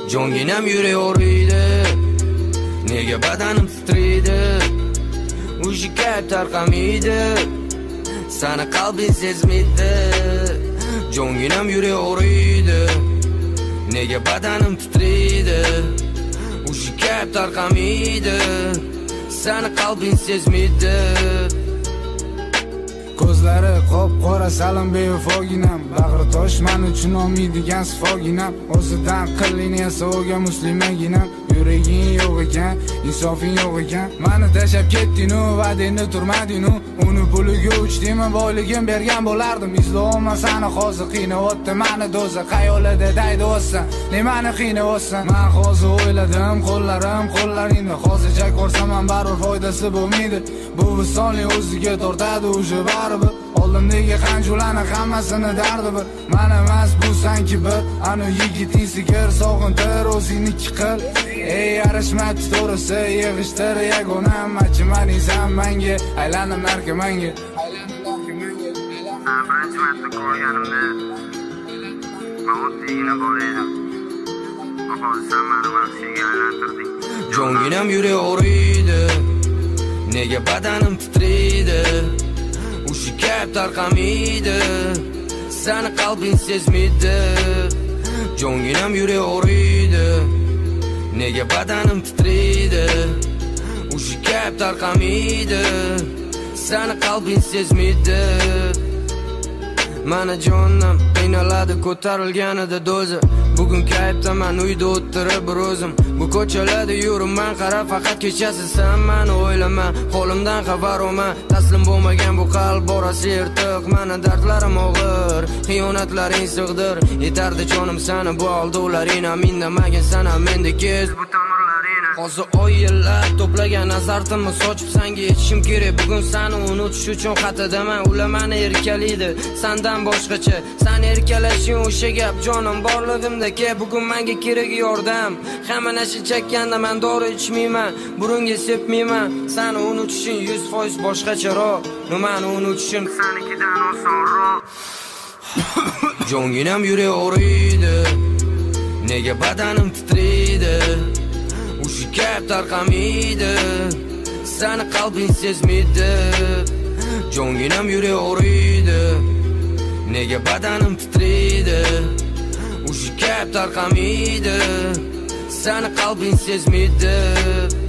Jonginam yurek o'riydi, nega badanim titraydi, ushi kayf tarqamaydi, sani qalbing sezmaydi. Jonginam yurek o'riydi, nega badanim titraydi, ushi kayf tarqamaydi, sani qalbing sezmaydi. Ko'zlari qop-qora salom bevafoginam, bag'ri tosh men uchun olmaydigan sifoginam, o'zidan qilini esa o'ga muslimaginam. Yuraging yo'q ekan, insofing yo'q ekan, meni tashlab ketding-u, va'dangni turmading-u, uni puliga uchdingmi, boyligim bergan bo'lardim. Izlayman seni hozir qiynayotdi meni do'zax, xayolida daydaysan, nimani qiynaysan? Men hozir o'yladim, qo'llaringda hozircha ko'rsam ham baribir foydasi bo'lmaydi. Bu visolning o'ziga tortadi o'sha baribir. Oldimdagi qanjularni hammasini dardi bir, men emas bu sanki bir, ana yigiting sigir sog'intir o'zingniki qil. Ey yarashmadi to'g'risi, yig'ishtir yagonam, achimaningsan menga, aylanib narkomanga. Birinchi marta ko'rganimda men oddiygina bola edim. Hozir sen meni vahshiyga aylantirding. Jonginam yurek o'riydi, nega badanim titraydi, ushi kayf tarqamaydi, sani qalbing sezmaydi. Jonginam yurek o'riydi, nega badanim titraydi, ushi kayf tarqamaydi, sani qalbing sezmaydi. Mana jonim qiynaladi ko'tarilganida do'zi, bugun kayfdaman uyda o'tirib bir o'zim. Bu ko'chalarda yuribman, qara faqat kechasi sen meni o'ylama, qo'limdan xabar olma. Taslim bo'lmagan bu qalb borasi yirtiq, meni dardlarim og'ir, xiyonatlaring sig'dir. Yetardi jonim seni bu aldo'laring, indamagin sana mendagi bu tomirlaring. Hozir oy yillar to'plagan azartimni sochib senga yetishim kerak. Bugun seni unutish uchun xatadaman, ular meni erkalaydi sendan boshqacha. Sen erkalashing o'sha gap jonim borlig'imda ke, bugun menga kerak yordam. Hamma nasha chekkanda men dori ichmayman, burunga sepmayman. Seni unutishing 100% boshqacharoq, nimani unutishim Senikidan osonroq. Jonginam yurek o'riydi, nega badanim titraydi, ushi kayf tarqamaydi, sani qalbing sezmaydi. Jonginam yurek o'riydi, nega badanim titraydi, ushi kayf tarqamaydi, sani qalbing sezmaydi.